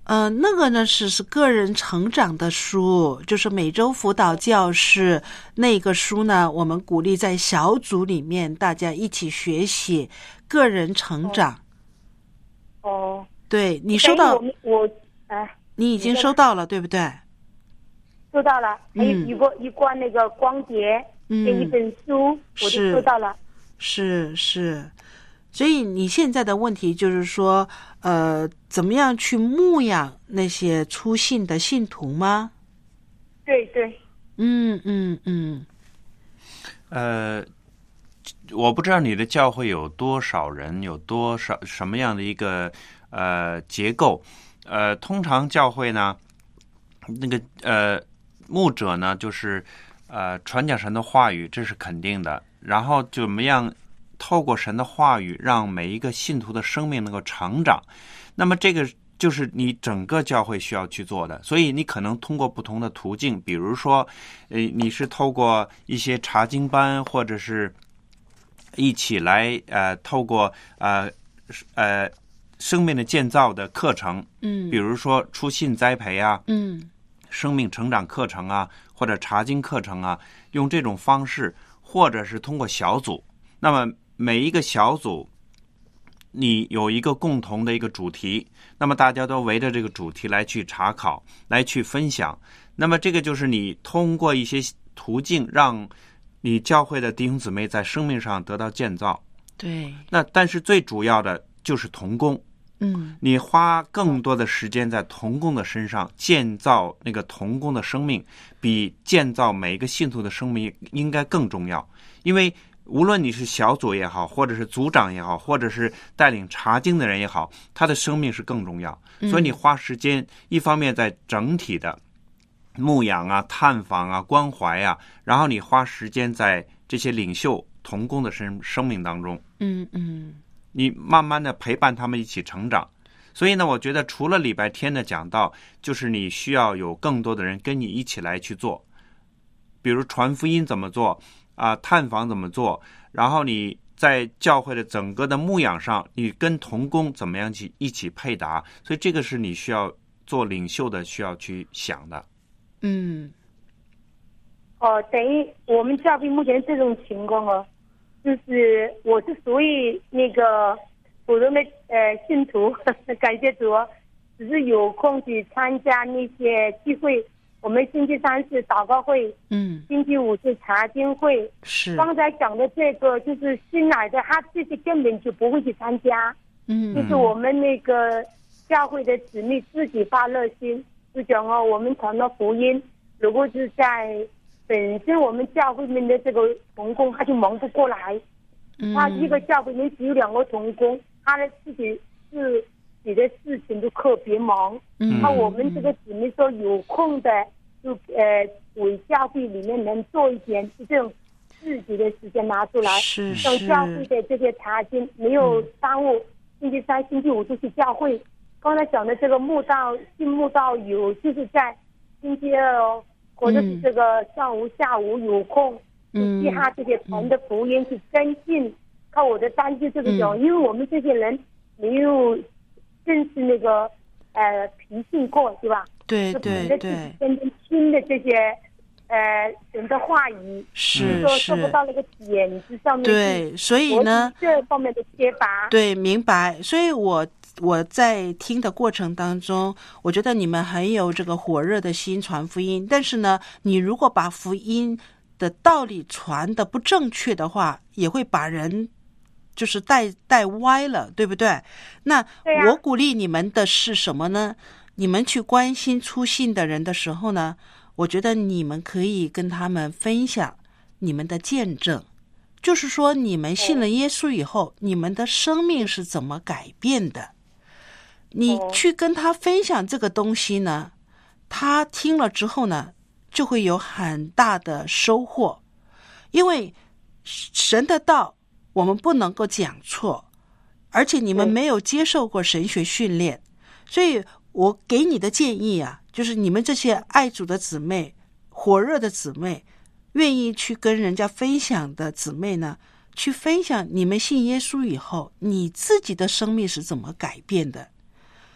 呃，那个呢是是个人成长的书，就是每周辅导教室那个书呢，我们鼓励在小组里面大家一起学习个人成长。 哦， 对，你收到？ 我我哎， 你已经收到了，对不对？ 收到了，还有一个、嗯、一罐那个光碟，嗯，一本书，我就收到了。 是是。所以你现在的问题就是说，呃，怎么样去牧养那些初信的信徒吗？ 对对， 嗯嗯嗯。 呃，我不知道你的教会有多少人，有多少什么样的一个呃结构。呃，通常教会呢，那个呃牧者呢，就是呃传讲神的话语，这是肯定的。然后怎么样？透过神的话语，让每一个信徒的生命能够成长，那么这个就是你整个教会需要去做的。所以你可能通过不同的途径，比如说，呃，你是透过一些查经班，或者是一起来呃，透过呃呃生命的建造的课程，嗯，比如说初信栽培啊，嗯，生命成长课程啊，或者查经课程啊，用这种方式，或者是通过小组，那么。每一个小组你有一个共同的一个主题，那么大家都围着这个主题来去查考，来去分享，那么这个就是你通过一些途径让你教会的弟兄姊妹在生命上得到建造。 对， 那但是最主要的就是同工，嗯，你花更多的时间在同工的身上，建造那个同工的生命，比建造每一个信徒的生命应该更重要。因为无论你是小组也好，或者是组长也好，或者是带领查经的人也好，他的生命是更重要。所以你花时间，一方面在整体的牧养啊、探访啊、关怀啊，然后你花时间在这些领袖同工的生生命当中， 嗯嗯， 你慢慢的陪伴他们一起成长。所以呢，我觉得除了礼拜天的讲道，就是你需要有更多的人跟你一起来去做，比如传福音怎么做。啊，探访怎么做？然后你在教会的整个的牧养上，你跟同工怎么样去一起配搭？所以这个是你需要做领袖的需要去想的。 嗯。 哦，等于我们教会目前这种情况哦，就是我是属于那个普通的呃信徒，感谢主，只是有空去参加那些聚会。我们星期三是祷告会，嗯，星期五是查经会。 是刚才讲的这个，就是新来的，他这些根本就不会去参加。嗯，就是我们那个教会的姊妹自己发热心，就讲哦，我们传了福音，如果是在本身我们教会里面的这个同工，他就忙不过来。嗯，他一个教会里面只有两个同工，他的自己是。你的事情都特别忙，嗯，那我们这个姊妹说有空的就呃为教会里面能做一点这种自己的时间拿出来， 是是， 像教会的这些查经没有耽误，星期三、星期五就去教会。刚才讲的这个慕道进慕道有就是在星期二哦，或者是这个上午、下午有空，嗯，其他这些传的福音去跟进。靠我的担心这个讲，因为我们这些人没有。正是那个呃培训过是吧？ 对对对， 真正听的这些呃神的话语， 是说做不到那个点子上面。 对，所以呢， 这方面的缺乏。 对，明白。所以我我在听的过程当中，我觉得你们很有这个火热的心传福音，但是呢，你如果把福音的道理传的不正确的话，也会把人。就是带带歪了，对不对？那我鼓励你们的是什么呢？你们去关心初信的人的时候呢，我觉得你们可以跟他们分享你们的见证，就是说你们信了耶稣以后，你们的生命是怎么改变的。你去跟他分享这个东西呢，他听了之后呢，就会有很大的收获，因为神的道。我们不能够讲错，而且你们没有接受过神学训练，所以我给你的建议啊，就是你们这些爱主的姊妹、火热的姊妹，愿意去跟人家分享的姊妹呢，去分享你们信耶稣以后，你自己的生命是怎么改变的。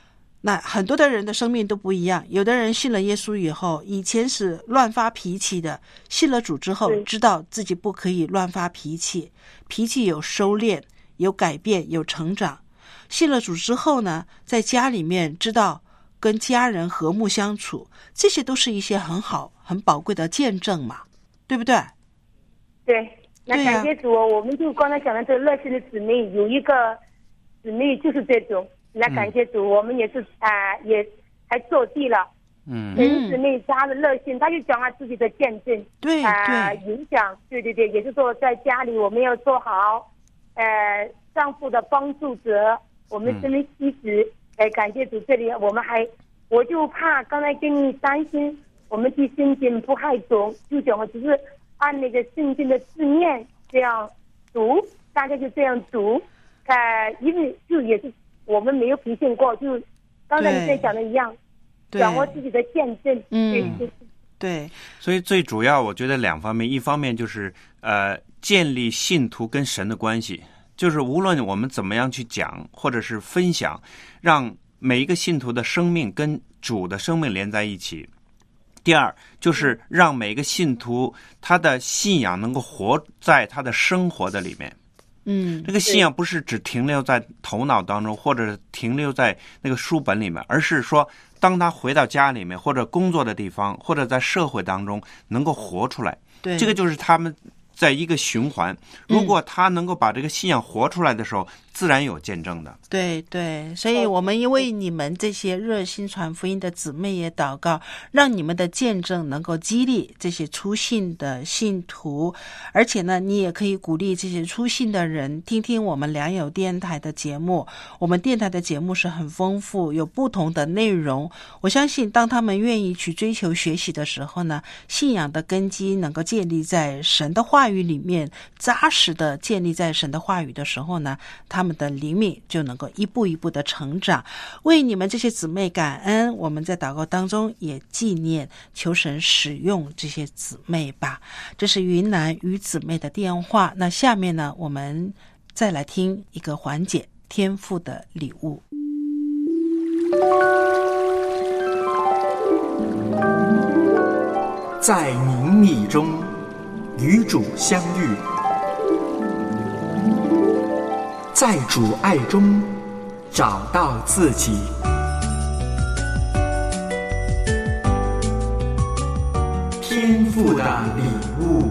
那很多的人的生命都不一样，有的人信了耶稣以后，以前是乱发脾气的，信了主之后知道自己不可以乱发脾气，脾气有收敛，有改变，有成长。信了主之后呢，在家里面知道跟家人和睦相处，这些都是一些很好很宝贵的见证嘛，对不对？ 对，那感谢主、哦、我们就刚才讲的这个热心的姊妹，有一个姊妹就是这种，那感谢主、嗯、我们也是啊、呃，也还做地了。嗯，人姊妹她的热心，她就讲她自己的见证， 对啊、呃，影响，对对对，也是说在家里我们要做好，呃，丈夫的帮助者，我们身为妻子，哎、嗯呃，感谢主，这里我们还，我就怕刚才跟你担心，我们去圣经不太懂，就讲我只是按那个圣经的字面这样读，大家就这样读，呃，因为就也是我们没有培训过，就刚才你在讲的一样，掌握自己的见证， 嗯，对，对。 所以最主要，我觉得两方面，一方面就是呃，建立信徒跟神的关系，就是无论我们怎么样去讲或者是分享，让每一个信徒的生命跟主的生命连在一起。第二，就是让每个信徒他的信仰能够活在他的生活的里面。 嗯， 这个信仰不是只停留在头脑当中，或者停留在那个书本里面，而是说当他回到家里面，或者工作的地方，或者在社会当中能够活出来。 对， 这个就是他们在一个循环。如果他能够把这个信仰活出来的时候，嗯、自然有见证的。 对对，所以我们因为你们这些热心传福音的姊妹也祷告，让你们的见证能够激励这些初信的信徒，而且呢，你也可以鼓励这些初信的人听听我们良友电台的节目。我们电台的节目是很丰富，有不同的内容。我相信当他们愿意去追求学习的时候呢，信仰的根基能够建立在神的话语里面，扎实的建立在神的话语的时候呢，他们的灵命就能够一步一步的成长。为你们这些姊妹感恩，我们在祷告当中也纪念，求神使用这些姊妹吧。这是云南与姊妹的电话。那下面呢，我们再来听一个环节，天父的礼物。 在灵密中与主相遇，在主爱中找到自己。天父的礼物。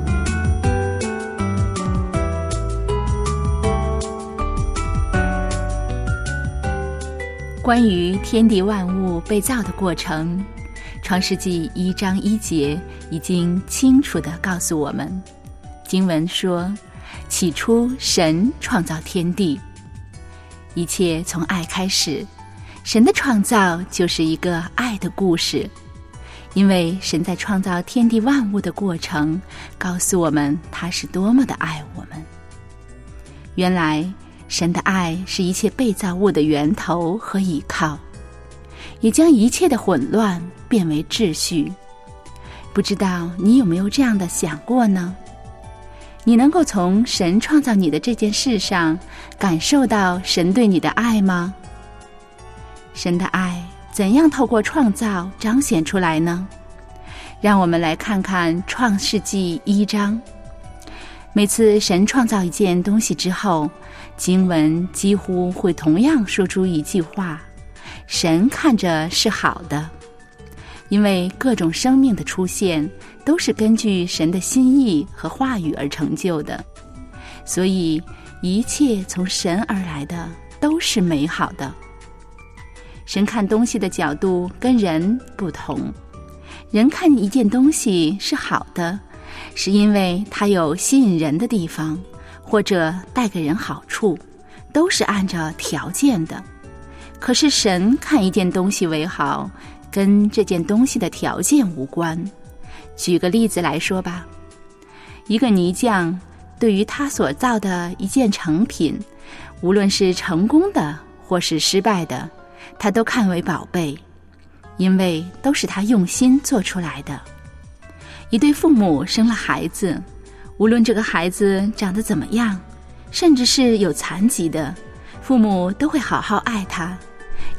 关于天地万物被造的过程，创世纪一章一节已经清楚地告诉我们。经文说，起初神创造天地，一切从爱开始。神的创造就是一个爱的故事，因为神在创造天地万物的过程告诉我们他是多么的爱我们。原来神的爱是一切被造物的源头和依靠，也将一切的混乱变为秩序。不知道你有没有这样的想过呢？你能够从神创造你的这件事上感受到神对你的爱吗？神的爱怎样透过创造彰显出来呢？让我们来看看创世纪一章。每次神创造一件东西之后，经文几乎会同样说出一句话：神看着是好的。因为各种生命的出现都是根据神的心意和话语而成就的，所以一切从神而来的都是美好的。神看东西的角度跟人不同，人看一件东西是好的，是因为它有吸引人的地方，或者带给人好处，都是按照条件的。可是神看一件东西为好，跟这件东西的条件无关。举个例子来说吧，一个泥匠对于他所造的一件成品，无论是成功的或是失败的，他都看为宝贝，因为都是他用心做出来的。一对父母生了孩子，无论这个孩子长得怎么样，甚至是有残疾的，父母都会好好爱他，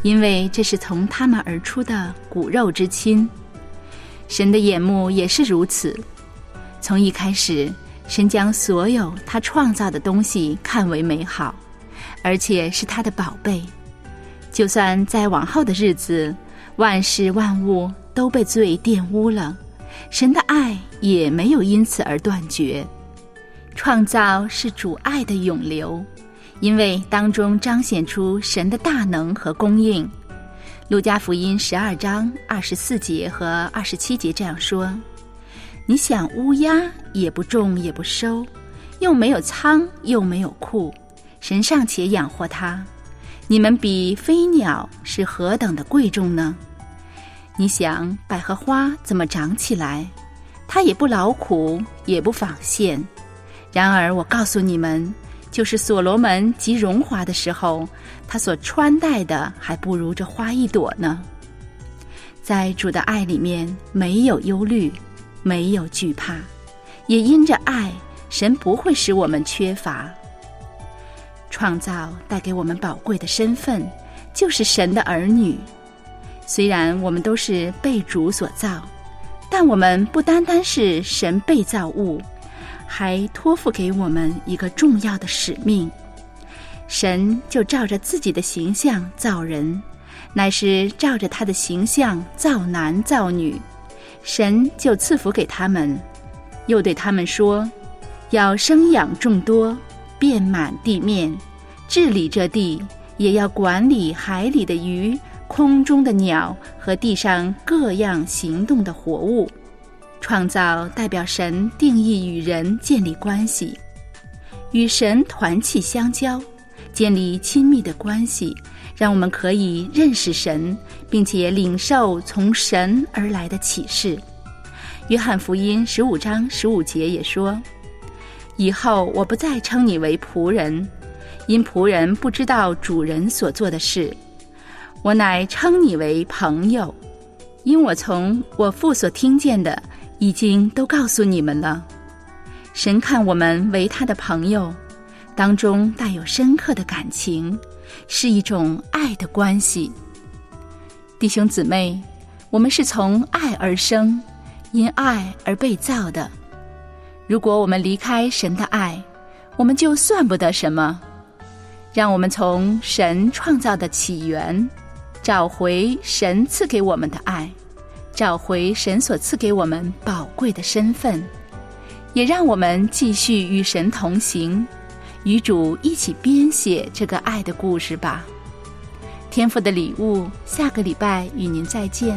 因为这是从他们而出的骨肉之亲。神的眼目也是如此，从一开始，神将所有他创造的东西看为美好，而且是他的宝贝。就算在往后的日子，万事万物都被罪玷污了，神的爱也没有因此而断绝。创造是主爱的涌流，因为当中彰显出神的大能和供应。路加福音十二章二十四节和二十七节这样说：你想乌鸦也不种也不收，又没有仓又没有库，神尚且养活它，你们比飞鸟是何等的贵重呢？你想百合花怎么长起来，它也不劳苦也不纺线，然而我告诉你们，就是所罗门极荣华的时候，他所穿戴的还不如这花一朵呢。在主的爱里面没有忧虑，没有惧怕，也因着爱，神不会使我们缺乏。创造带给我们宝贵的身份，就是神的儿女。虽然我们都是被主所造，但我们不单单是神被造物，还托付给我们一个重要的使命。神就照着自己的形象造人，乃是照着他的形象造男造女。神就赐福给他们，又对他们说，要生养众多，遍满地面，治理这地，也要管理海里的鱼，空中的鸟和地上各样行动的活物。创造代表神定义与人建立关系，与神团契相交，建立亲密的关系，让我们可以认识神，并且领受从神而来的启示。约翰福音十五章十五节也说，以后我不再称你为仆人，因仆人不知道主人所做的事，我乃称你为朋友，因我从我父所听见的已经都告诉你们了。神看我们为他的朋友，当中带有深刻的感情，是一种爱的关系。弟兄姊妹，我们是从爱而生，因爱而被造的。如果我们离开神的爱，我们就算不得什么。让我们从神创造的起源，找回神赐给我们的爱，找回神所赐给我们宝贵的身份，也让我们继续与神同行，与主一起编写这个爱的故事吧。天父的礼物，下个礼拜与您再见。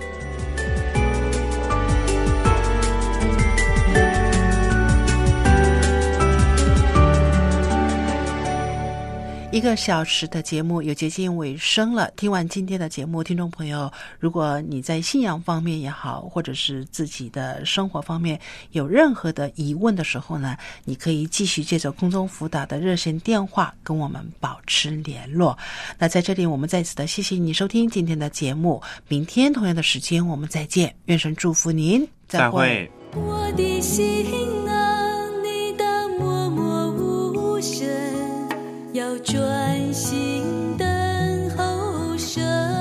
一个小时的节目有接近尾声了。听完今天的节目，听众朋友，如果你在信仰方面也好，或者是自己的生活方面有任何的疑问的时候呢，你可以继续借着空中辅导的热线电话跟我们保持联络。那在这里我们再次的谢谢你收听今天的节目，明天同样的时间我们再见，愿神祝福您， 再会。 我的心啊，你当默默无声，要专心等候神。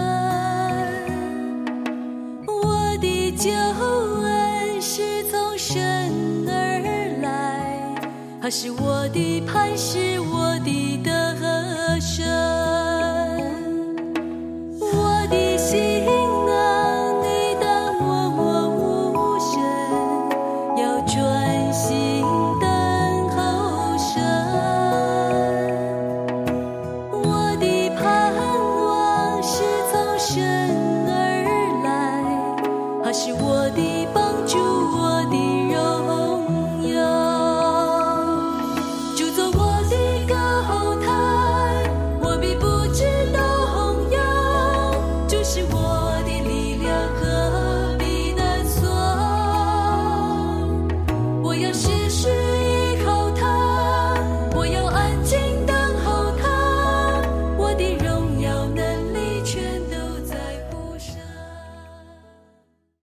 我的救恩是从神而来，他是我的磐石，我的